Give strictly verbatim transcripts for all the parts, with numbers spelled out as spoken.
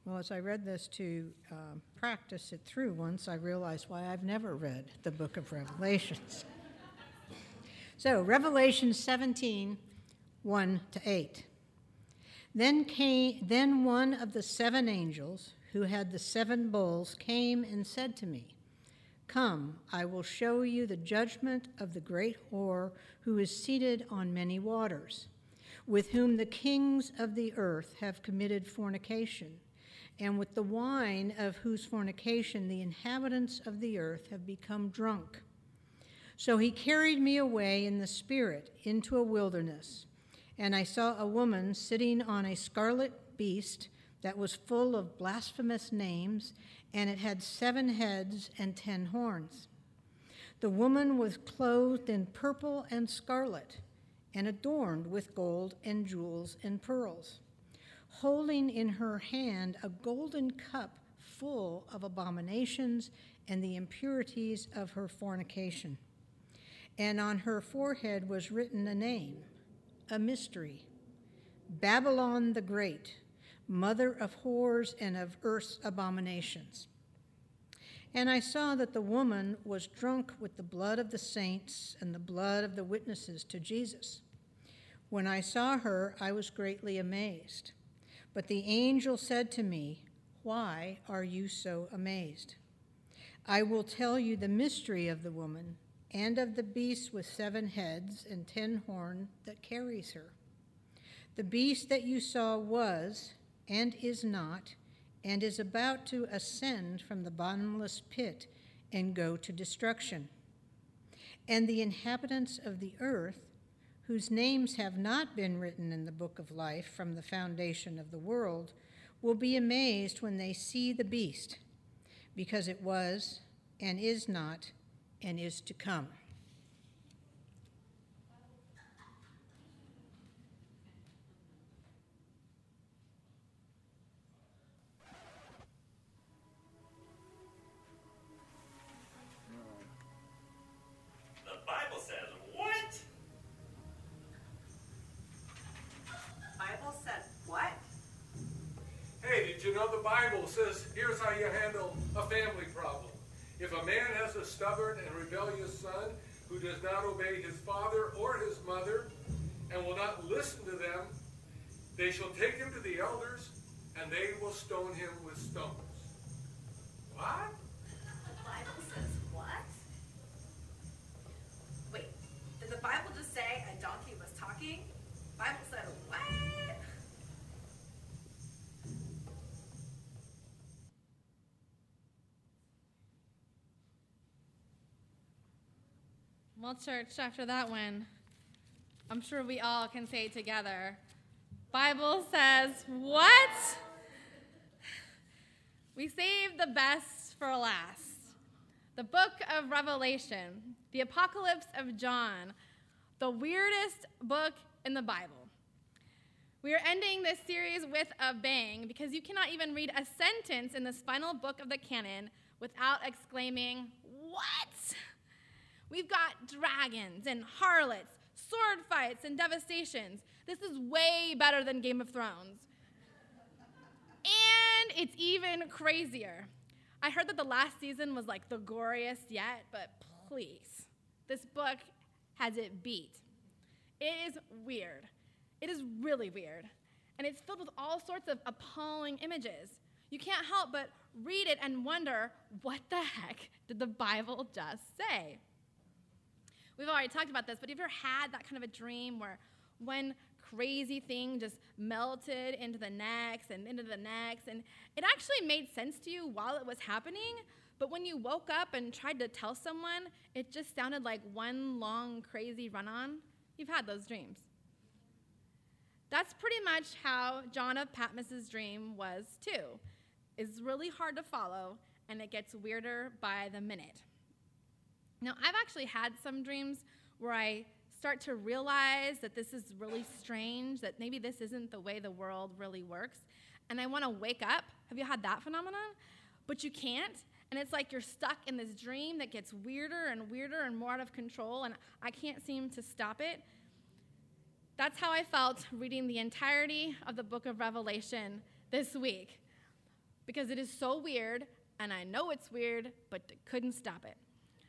Well, as I read this to um, practice it through once, I realized why I've never read the book of Revelations. So, Revelation seventeen, one to eight. Then came, then one of the seven angels who had the seven bowls came and said to me, "Come, I will show you the judgment of the great whore who is seated on many waters, with whom the kings of the earth have committed fornication, and with the wine of whose fornication the inhabitants of the earth have become drunk." So he carried me away in the spirit into a wilderness, and I saw a woman sitting on a scarlet beast that was full of blasphemous names, and it had seven heads and ten horns. The woman was clothed in purple and scarlet, and adorned with gold and jewels and pearls, holding in her hand a golden cup full of abominations and the impurities of her fornication. And on her forehead was written a name, a mystery, Babylon the Great, mother of whores and of earth's abominations. And I saw that the woman was drunk with the blood of the saints and the blood of the witnesses to Jesus. When I saw her, I was greatly amazed. But the angel said to me, "Why are you so amazed? I will tell you the mystery of the woman and of the beast with seven heads and ten horns that carries her. The beast that you saw was and is not, and is about to ascend from the bottomless pit and go to destruction. And the inhabitants of the earth, whose names have not been written in the book of life from the foundation of the world, will be amazed when they see the beast, because it was and is not and is to come." Did you know the Bible says, here's how you handle a family problem. If a man has a stubborn and rebellious son who does not obey his father or his mother and will not listen to them, they shall take him to the elders, and they will stone him with stones. What? The Bible says what? Wait, did the Bible just say a donkey was talking? The Bible said what? Well, church, after that one, I'm sure we all can say together, Bible says what? We saved the best for last. The book of Revelation, the Apocalypse of John, the weirdest book in the Bible. We are ending this series with a bang because you cannot even read a sentence in this final book of the canon without exclaiming, what? We've got dragons and harlots, sword fights and devastations. This is way better than Game of Thrones. And it's even crazier. I heard that the last season was like the goriest yet, but please, this book has it beat. It is weird. It is really weird. And it's filled with all sorts of appalling images. You can't help but read it and wonder, what the heck did the Bible just say? We've already talked about this, but have you ever had that kind of a dream where one crazy thing just melted into the next and into the next, and it actually made sense to you while it was happening, but when you woke up and tried to tell someone, it just sounded like one long, crazy run-on? You've had those dreams. That's pretty much how John of Patmos's dream was, too. It's really hard to follow, and it gets weirder by the minute. Now, I've actually had some dreams where I start to realize that this is really strange, that maybe this isn't the way the world really works, and I want to wake up. Have you had that phenomenon? But you can't, and it's like you're stuck in this dream that gets weirder and weirder and more out of control, and I can't seem to stop it. That's how I felt reading the entirety of the book of Revelation this week. because it is so weird, and I know it's weird, but couldn't stop it.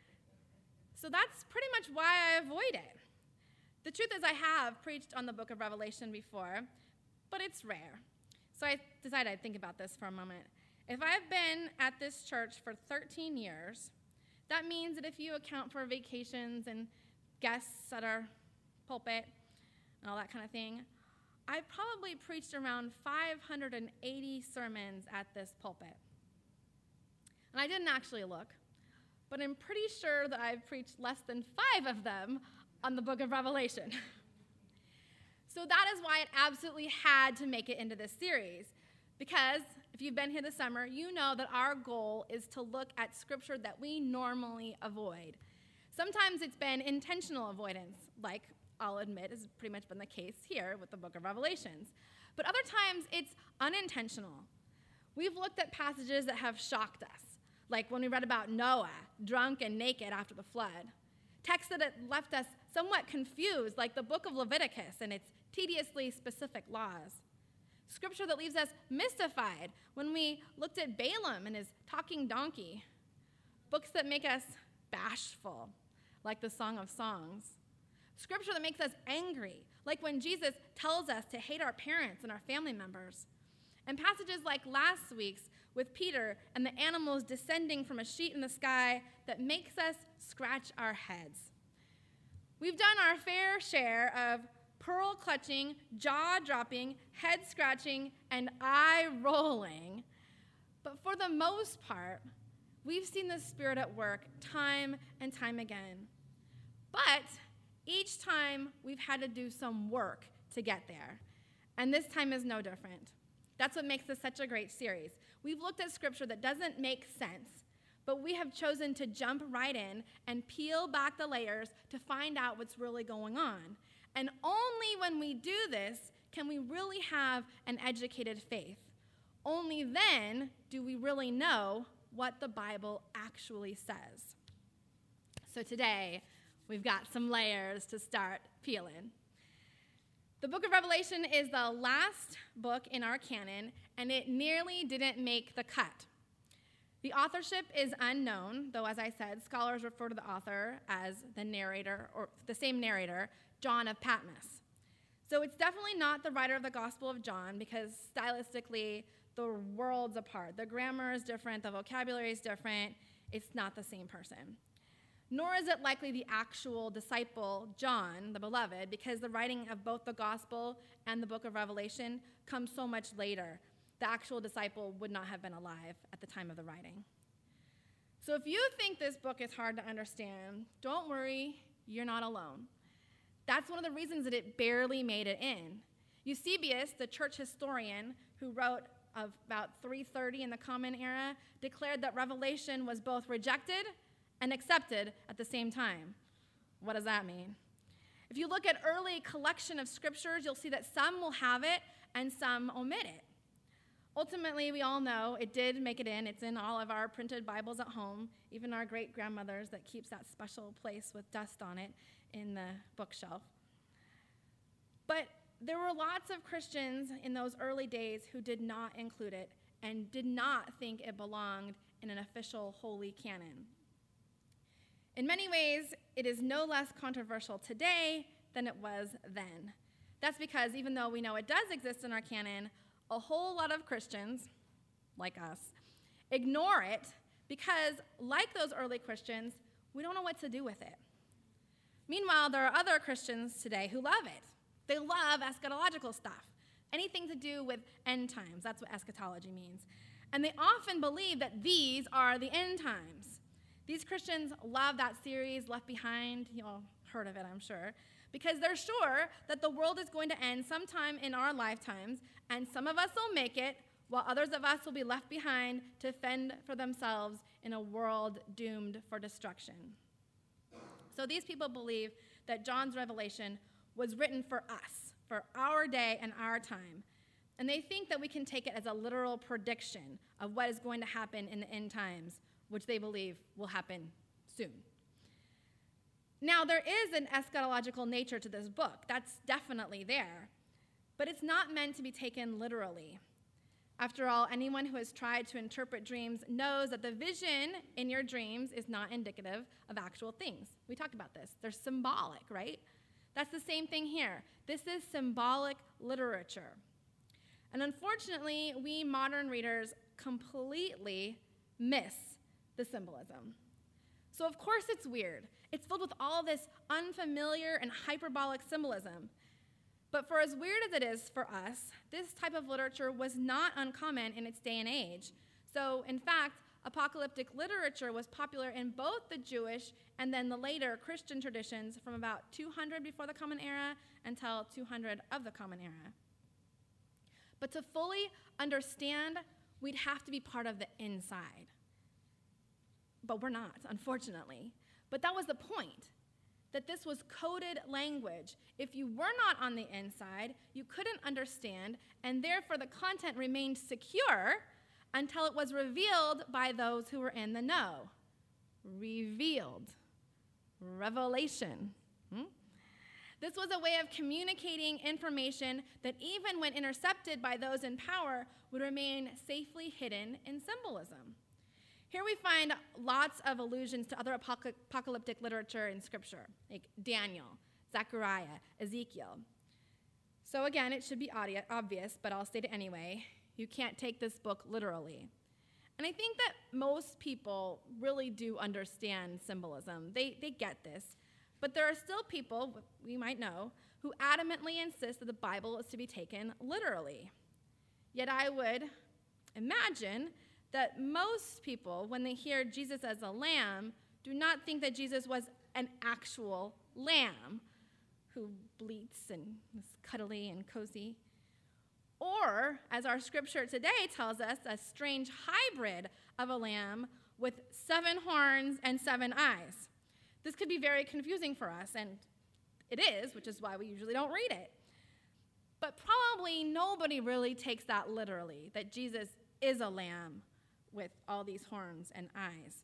So that's pretty much why I avoid it. The truth is I have preached on the book of Revelation before, but it's rare. So I decided I'd think about this for a moment. If I've been at this church for thirteen years, that means that if you account for vacations and guests at our pulpit and all that kind of thing, I've probably preached around five hundred eighty sermons at this pulpit. And I didn't actually look, but I'm pretty sure that I've preached less than five of them on the book of Revelation. So that is why it absolutely had to make it into this series. Because if you've been here this summer, you know that our goal is to look at scripture that we normally avoid. Sometimes it's been intentional avoidance, like I'll admit has pretty much been the case here with the book of Revelations. But other times it's unintentional. We've looked at passages that have shocked us, like when we read about Noah, drunk and naked after the flood. Texts that have left us somewhat confused, like the book of Leviticus and its tediously specific laws. Scripture that leaves us mystified when we looked at Balaam and his talking donkey. Books that make us bashful, like the Song of Songs. Scripture that makes us angry, like when Jesus tells us to hate our parents and our family members. And passages like last week's with Peter and the animals descending from a sheet in the sky that makes us scratch our heads. We've done our fair share of pearl-clutching, jaw-dropping, head-scratching, and eye-rolling. But for the most part, we've seen the Spirit at work time and time again. But each time, we've had to do some work to get there. And this time is no different. That's what makes this such a great series. We've looked at scripture that doesn't make sense, but we have chosen to jump right in and peel back the layers to find out what's really going on. And only when we do this can we really have an educated faith. Only then do we really know what the Bible actually says. So today, we've got some layers to start peeling. The book of Revelation is the last book in our canon, and it nearly didn't make the cut. The authorship is unknown, though, as I said, scholars refer to the author as the narrator, or the same narrator, John of Patmos. So it's definitely not the writer of the Gospel of John, because stylistically, the world's apart. The grammar is different, the vocabulary is different. It's not the same person. Nor is it likely the actual disciple, John, the beloved, because the writing of both the Gospel and the book of Revelation comes so much later. The actual disciple would not have been alive at the time of the writing. So if you think this book is hard to understand, don't worry, you're not alone. That's one of the reasons that it barely made it in. Eusebius, the church historian who wrote of about three thirty in the Common Era, declared that Revelation was both rejected and accepted at the same time. What does that mean? If you look at early collection of scriptures, you'll see that some will have it and some omit it. Ultimately, we all know it did make it in. It's in all of our printed Bibles at home, even our great-grandmother's that keeps that special place with dust on it in the bookshelf. But there were lots of Christians in those early days who did not include it and did not think it belonged in an official holy canon. In many ways, it is no less controversial today than it was then. That's because even though we know it does exist in our canon, a whole lot of Christians, like us, ignore it because, like those early Christians, we don't know what to do with it. Meanwhile, there are other Christians today who love it. They love eschatological stuff, anything to do with end times. That's what eschatology means. And they often believe that these are the end times. These Christians love that series, Left Behind. You all heard of it, I'm sure, because they're sure that the world is going to end sometime in our lifetimes, and some of us will make it, while others of us will be left behind to fend for themselves in a world doomed for destruction. So these people believe that John's Revelation was written for us, for our day and our time, and they think that we can take it as a literal prediction of what is going to happen in the end times, which they believe will happen soon. Now, there is an eschatological nature to this book. That's definitely there. But it's not meant to be taken literally. After all, anyone who has tried to interpret dreams knows that the vision in your dreams is not indicative of actual things. We talked about this. They're symbolic, right? That's the same thing here. This is symbolic literature. And unfortunately, we modern readers completely miss the symbolism. So of course it's weird. It's filled with all this unfamiliar and hyperbolic symbolism. But for as weird as it is for us, this type of literature was not uncommon in its day and age. So in fact, apocalyptic literature was popular in both the Jewish and then the later Christian traditions from about two hundred before the Common Era until two hundred of the Common Era. But to fully understand, we'd have to be part of the inside. But we're not, unfortunately. But that was the point, that this was coded language. If you were not on the inside, you couldn't understand, and therefore the content remained secure until it was revealed by those who were in the know. Revealed. Revelation. Hmm? This was a way of communicating information that even when intercepted by those in power would remain safely hidden in symbolism. Here we find lots of allusions to other apoc- apocalyptic literature in Scripture, like Daniel, Zechariah, Ezekiel. So again, it should be audio- obvious, but I'll state it anyway. You can't take this book literally. And I think that most people really do understand symbolism. They, they get this. But there are still people, we might know, who adamantly insist that the Bible is to be taken literally. Yet I would imagine that most people, when they hear Jesus as a lamb, do not think that Jesus was an actual lamb who bleats and is cuddly and cozy. Or, as our scripture today tells us, a strange hybrid of a lamb with seven horns and seven eyes. This could be very confusing for us, and it is, which is why we usually don't read it. But probably nobody really takes that literally, that Jesus is a lamb with all these horns and eyes.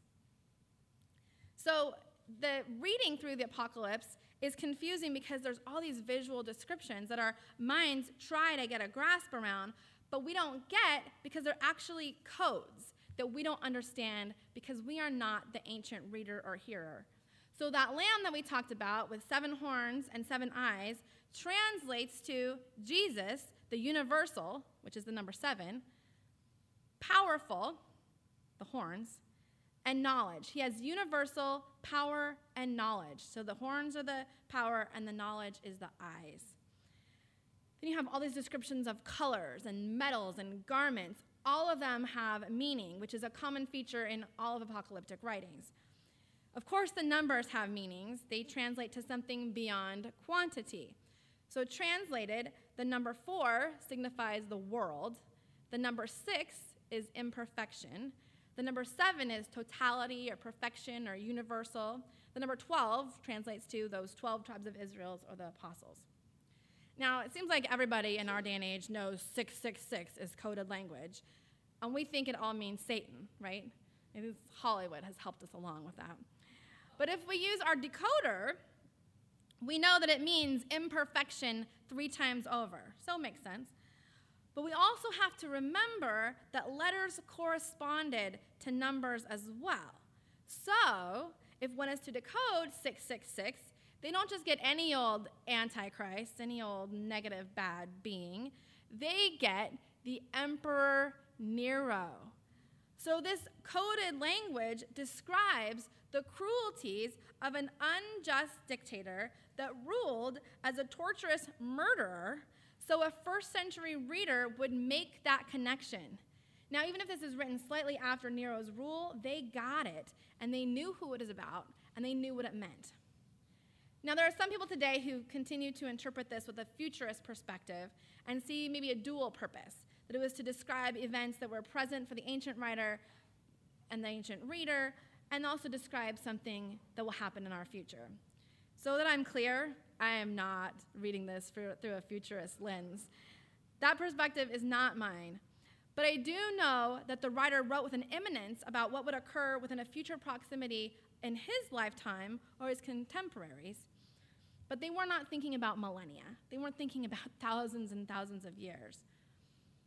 So the reading through the apocalypse is confusing because there's all these visual descriptions that our minds try to get a grasp around, but we don't get because they're actually codes that we don't understand because we are not the ancient reader or hearer. So that lamb that we talked about with seven horns and seven eyes translates to Jesus, the universal, which is the number seven, powerful, the horns, and knowledge. He has universal power and knowledge. So the horns are the power and the knowledge is the eyes. Then you have all these descriptions of colors and metals and garments. All of them have meaning, which is a common feature in all of apocalyptic writings. Of course, the numbers have meanings. They translate to something beyond quantity. So translated, the number four signifies the world. The number six is imperfection. The number seven is totality or perfection or universal. The number twelve translates to those twelve tribes of Israel or the apostles. Now, it seems like everybody in our day and age knows six six six is coded language, and we think it all means Satan, right? Maybe Hollywood has helped us along with that. But if we use our decoder, we know that it means imperfection three times over. So it makes sense. But we also have to remember that letters corresponded to numbers as well. So if one is to decode six six six, they don't just get any old antichrist, any old negative bad being. They get the Emperor Nero. So this coded language describes the cruelties of an unjust dictator that ruled as a torturous murderer, so a first century reader would make that connection. Now, even if this is written slightly after Nero's rule, they got it, and they knew who it is about, and they knew what it meant. Now, there are some people today who continue to interpret this with a futurist perspective and see maybe a dual purpose, that it was to describe events that were present for the ancient writer and the ancient reader, and also describe something that will happen in our future. So that I'm clear, I am not reading this for, through a futurist lens. That perspective is not mine. But I do know that the writer wrote with an imminence about what would occur within a future proximity in his lifetime or his contemporaries. But they were not thinking about millennia. They weren't thinking about thousands and thousands of years.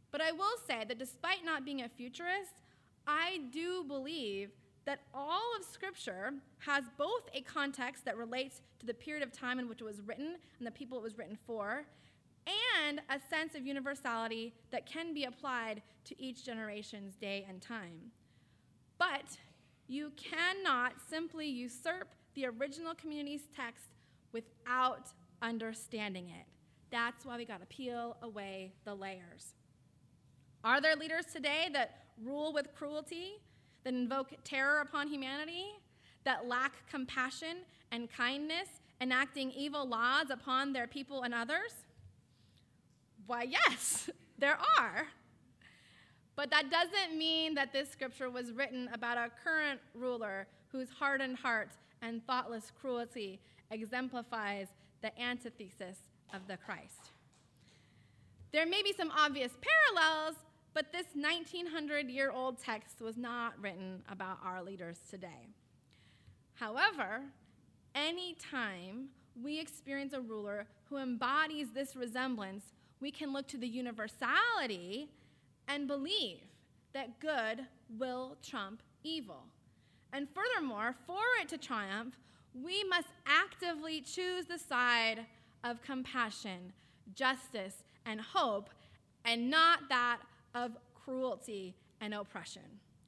But I will say that despite not being a futurist, I do believe that all of Scripture has both a context that relates to the period of time in which it was written and the people it was written for, and a sense of universality that can be applied to each generation's day and time. But you cannot simply usurp the original community's text without understanding it. That's why we got to peel away the layers. Are there leaders today that rule with cruelty, that invoke terror upon humanity, that lack compassion and kindness, enacting evil laws upon their people and others? Why, yes, there are. But that doesn't mean that this scripture was written about a current ruler whose hardened heart and thoughtless cruelty exemplifies the antithesis of the Christ. There may be some obvious parallels, but this nineteen hundred year old text was not written about our leaders today. However, any time we experience a ruler who embodies this resemblance, we can look to the universality and believe that good will trump evil. And furthermore, for it to triumph, we must actively choose the side of compassion, justice, and hope, and not that of cruelty and oppression.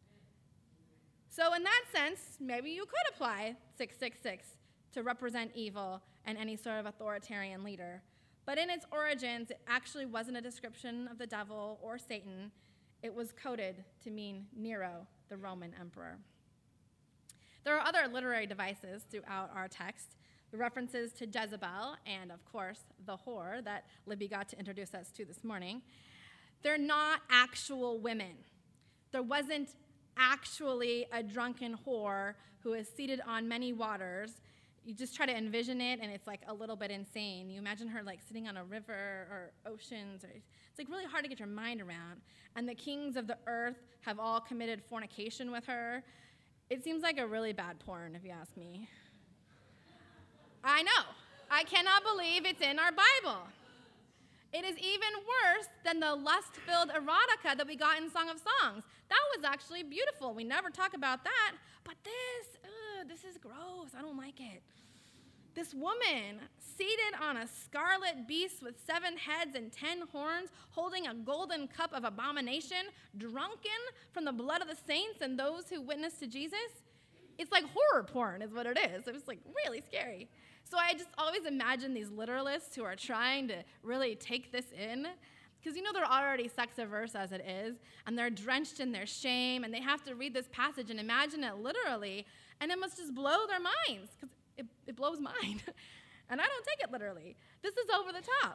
So in that sense, maybe you could apply six six six to represent evil and any sort of authoritarian leader. But in its origins, it actually wasn't a description of the devil or Satan. It was coded to mean Nero, the Roman emperor. There are other literary devices throughout our text, the references to Jezebel and, of course, the whore that Libby got to introduce us to this morning. They're not actual women. There wasn't actually a drunken whore who is seated on many waters. You just try to envision it, and it's like a little bit insane. You imagine her like sitting on a river or oceans. Or, it's like really hard to get your mind around. And the kings of the earth have all committed fornication with her. It seems like a really bad porn, if you ask me. I know. I cannot believe it's in our Bible. It is even worse than the lust-filled erotica that we got in Song of Songs. That was actually beautiful. We never talk about that. But this, ugh, this is gross. I don't like it. This woman, seated on a scarlet beast with seven heads and ten horns, holding a golden cup of abomination, drunken from the blood of the saints and those who witnessed to Jesus. It's like horror porn is what it is. It was like really scary. So I just always imagine these literalists who are trying to really take this in, because you know they're already sex-averse as it is, and they're drenched in their shame, and they have to read this passage and imagine it literally, and it must just blow their minds, because it, it blows mine. And I don't take it literally. This is over the top.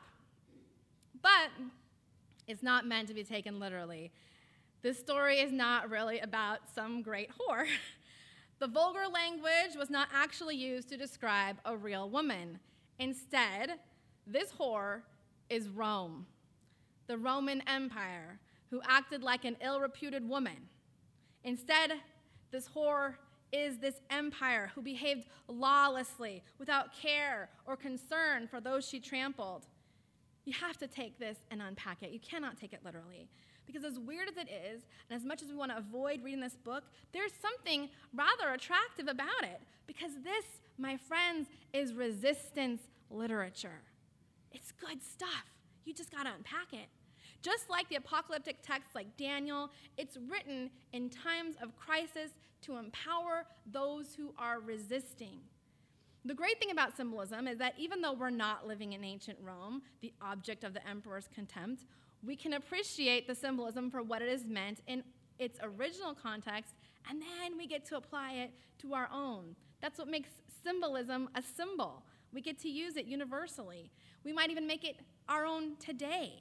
But it's not meant to be taken literally. This story is not really about some great whore. The vulgar language was not actually used to describe a real woman. Instead, this whore is Rome, the Roman Empire, who acted like an ill-reputed woman. Instead, this whore is this empire who behaved lawlessly, without care or concern for those she trampled. You have to take this and unpack it. You cannot take it literally. Because as weird as it is, and as much as we want to avoid reading this book, there's something rather attractive about it. Because this, my friends, is resistance literature. It's good stuff. You just got to unpack it. Just like the apocalyptic texts like Daniel, it's written in times of crisis to empower those who are resisting. The great thing about symbolism is that even though we're not living in ancient Rome, the object of the emperor's contempt, we can appreciate the symbolism for what it is meant in its original context, and then we get to apply it to our own. That's what makes symbolism a symbol. We get to use it universally. We might even make it our own today.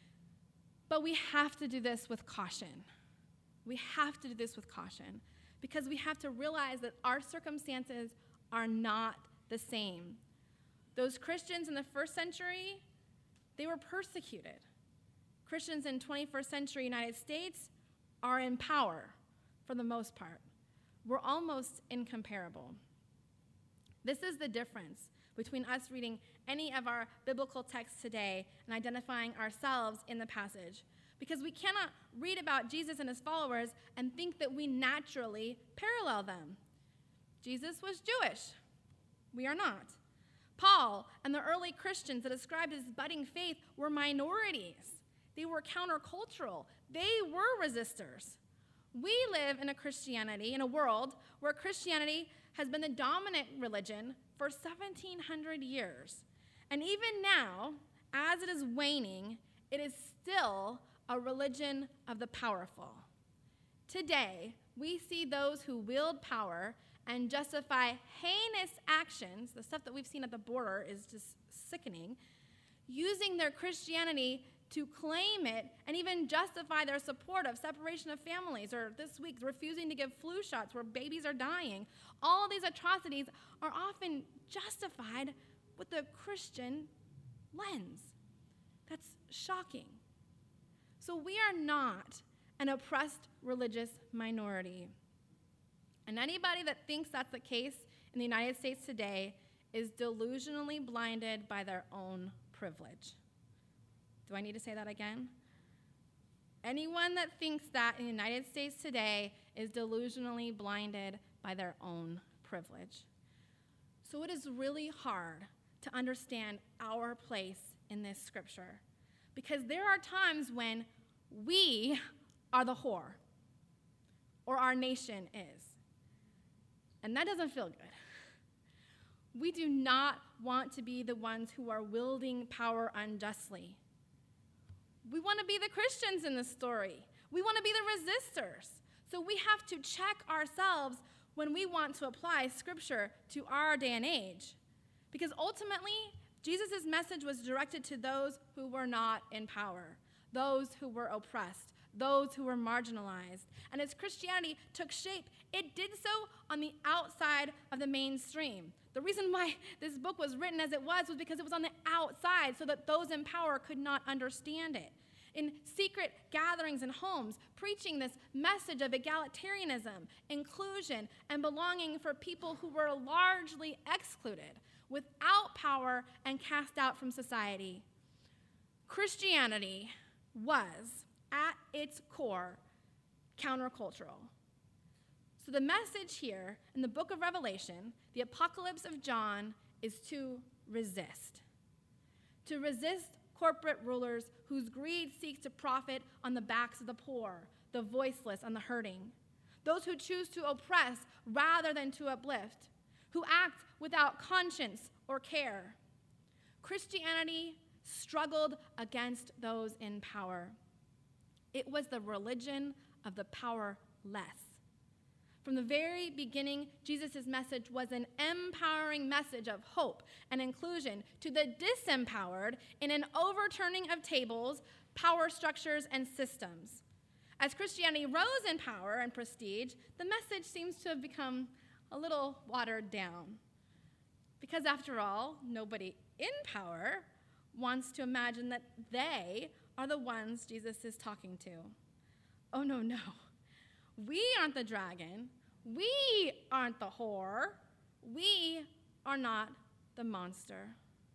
But we have to do this with caution. We have to do this with caution because we have to realize that our circumstances are not the same. Those Christians in the first century, they were persecuted. Christians in twenty-first century United States are in power for the most part. We're almost incomparable. This is the difference between us reading any of our biblical texts today and identifying ourselves in the passage. because we cannot read about Jesus and his followers and think that we naturally parallel them. Jesus was Jewish. We are not. Paul and the early Christians that described his budding faith were minorities. They were countercultural. They were resistors. We live in a Christianity, in a world where Christianity has been the dominant religion for seventeen hundred years. And even now, as it is waning, it is still a religion of the powerful. Today, we see those who wield power and justify heinous actions, the stuff that we've seen at the border is just sickening, using their Christianity to claim it and even justify their support of separation of families, or this week, refusing to give flu shots where babies are dying. All of these atrocities are often justified with the Christian lens. That's shocking. So we are not an oppressed religious minority. And anybody that thinks that's the case in the United States today is delusionally blinded by their own privilege. Do I need to say that again? Anyone that thinks that in the United States today is delusionally blinded by their own privilege. So it is really hard to understand our place in this scripture, because there are times when we are the whore, or our nation is. And that doesn't feel good. We do not want to be the ones who are wielding power unjustly. We want to be the Christians in this story. We want to be the resistors. So we have to check ourselves when we want to apply scripture to our day and age. Because ultimately, Jesus' message was directed to those who were not in power, those who were oppressed, those who were marginalized. And as Christianity took shape, it did so on the outside of the mainstream. The reason why this book was written as it was was because it was on the outside so that those in power could not understand it. In secret gatherings and homes, preaching this message of egalitarianism, inclusion, and belonging for people who were largely excluded, without power, and cast out from society. Christianity was, at its core, countercultural. So the message here in the book of Revelation, the apocalypse of John, is to resist. To resist corporate rulers whose greed seeks to profit on the backs of the poor, the voiceless, and the hurting. Those who choose to oppress rather than to uplift, who act without conscience or care. Christianity struggled against those in power. It was the religion of the powerless. From the very beginning, Jesus' message was an empowering message of hope and inclusion to the disempowered in an overturning of tables, power structures, and systems. As Christianity rose in power and prestige, the message seems to have become a little watered down. Because after all, nobody in power wants to imagine that they are the ones Jesus is talking to. Oh, no, no. We aren't the dragon. We aren't the whore. We are not the monster.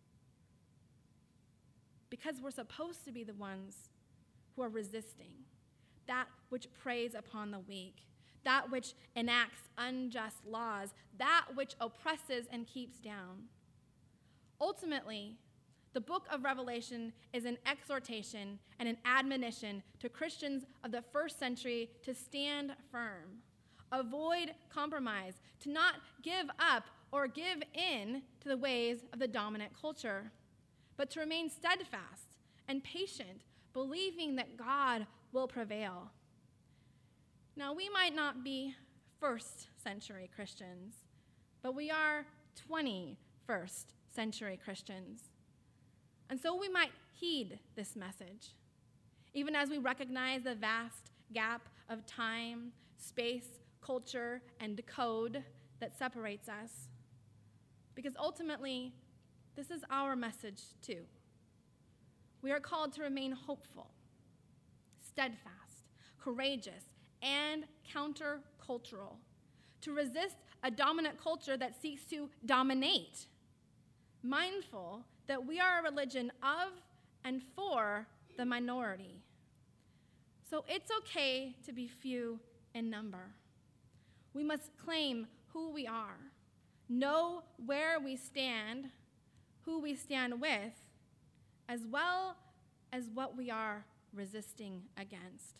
Because we're supposed to be the ones who are resisting that which preys upon the weak, that which enacts unjust laws, that which oppresses and keeps down. Ultimately, the book of Revelation is an exhortation and an admonition to Christians of the first century to stand firm, avoid compromise, to not give up or give in to the ways of the dominant culture, but to remain steadfast and patient, believing that God will prevail. Now, we might not be first century Christians, but we are twenty-first century Christians. And so we might heed this message, even as we recognize the vast gap of time, space, culture, and code that separates us. Because ultimately, this is our message too. We are called to remain hopeful, steadfast, courageous, and countercultural, to resist a dominant culture that seeks to dominate, mindful that we are a religion of and for the minority. So it's okay to be few in number. We must claim who we are, know where we stand, who we stand with, as well as what we are resisting against.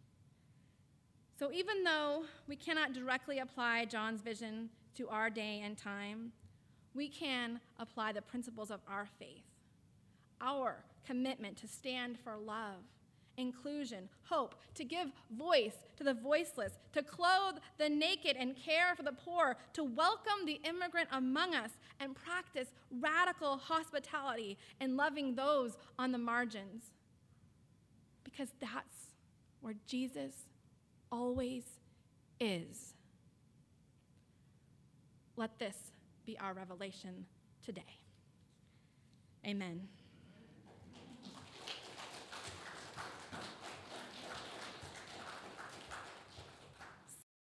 So even though we cannot directly apply John's vision to our day and time, we can apply the principles of our faith, our commitment to stand for love, inclusion, hope, to give voice to the voiceless, to clothe the naked and care for the poor, to welcome the immigrant among us and practice radical hospitality and loving those on the margins. Because that's where Jesus always is. Let this be our revelation today. Amen.